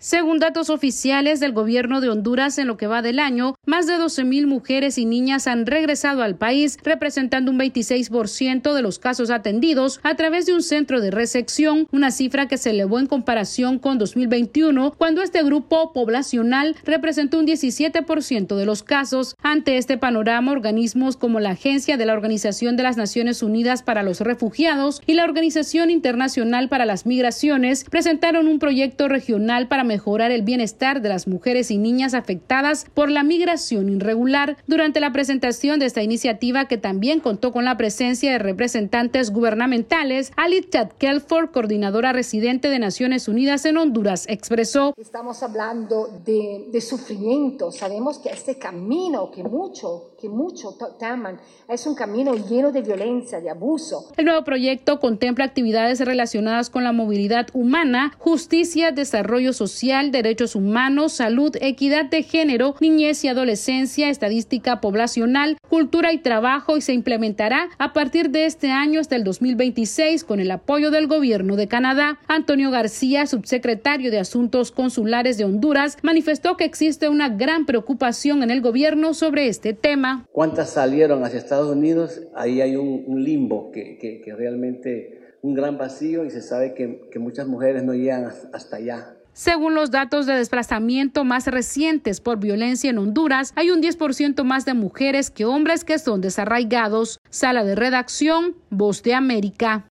Según datos oficiales del gobierno de Honduras, en lo que va del año, más de 12,000 mujeres y niñas han regresado al país, representando un 26% de los casos atendidos a través de un centro de recepción, una cifra que se elevó en comparación con 2021, cuando este grupo poblacional representó un 17% de los casos. Ante este panorama, organismos como la Agencia de la Organización de las Naciones Unidas para los Refugiados y la Organización Internacional para las Migraciones presentaron un proyecto regional para mejorar el bienestar de las mujeres y niñas afectadas por la migración irregular. Durante la presentación de esta iniciativa, que también contó con la presencia de representantes gubernamentales, Alice Kelford, coordinadora residente de Naciones Unidas en Honduras, expresó: estamos hablando de sufrimiento. Sabemos que este camino que mucho toman es un camino lleno de violencia, de abuso. El nuevo proyecto contempla actividades relacionadas con la movilidad humana, justicia, desarrollo social, derechos humanos, salud, equidad de género, niñez y adolescencia, estadística poblacional, cultura y trabajo, y se implementará a partir de este año hasta el 2026 con el apoyo del gobierno de Canadá. Antonio García, subsecretario de Asuntos Consulares de Honduras, manifestó que existe una gran preocupación en el gobierno sobre este tema. ¿Cuántas salieron hacia Estados Unidos? Ahí hay un limbo que realmente un gran vacío, y se sabe que muchas mujeres no llegan hasta allá. Según los datos de desplazamiento más recientes por violencia en Honduras, hay un 10% más de mujeres que hombres que son desarraigados. Sala de redacción, Voz de América.